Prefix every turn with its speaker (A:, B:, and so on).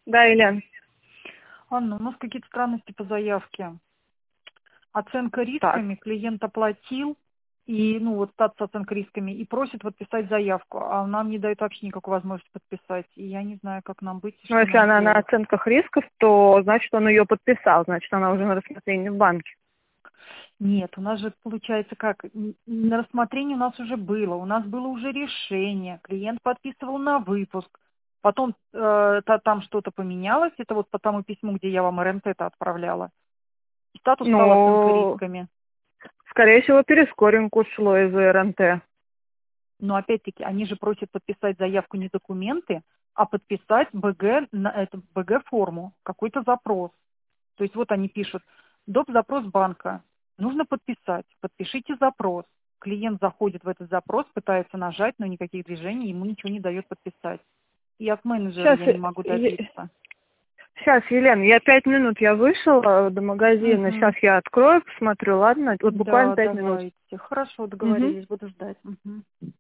A: Да, Елена.
B: Анна, у нас какие-то странности по заявке. Оценка
A: Так.
B: рисками, клиент оплатил, и, статус оценка рисками, и просит подписать заявку, а нам не дают вообще никакой возможности подписать. И я не знаю, как нам быть и
A: Но
B: что
A: если
B: нам
A: она на
B: делать.
A: оценках рисков, то значит он ее подписал, значит она уже на рассмотрении в банке.
B: Нет, у нас же получается как, на рассмотрении у нас уже было, у нас было уже решение, клиент подписывал на выпуск, потом там что-то поменялось, это вот по тому письму, где я вам РМТ это отправляла, и статус стал оценка
A: Ну,
B: рисками.
A: скорее всего, перескоринг ушло из РНТ.
B: Но опять-таки они же просят подписать заявку не документы, а подписать БГ, БГ форму, какой-то запрос. То есть вот они пишут, доп. Запрос банка, нужно подписать, подпишите запрос. Клиент заходит в этот запрос, пытается нажать, но никаких движений, ему ничего не дает подписать. И от менеджера
A: Сейчас,
B: я не могу добиться.
A: сейчас, Елена, я 5 минут, я вышла до магазина,
B: Мгм.
A: сейчас я открою, посмотрю, ладно? Вот буквально
B: Да,
A: 5 минут.
B: давайте. Хорошо,
A: Угу.
B: договорились, буду ждать. Мгм.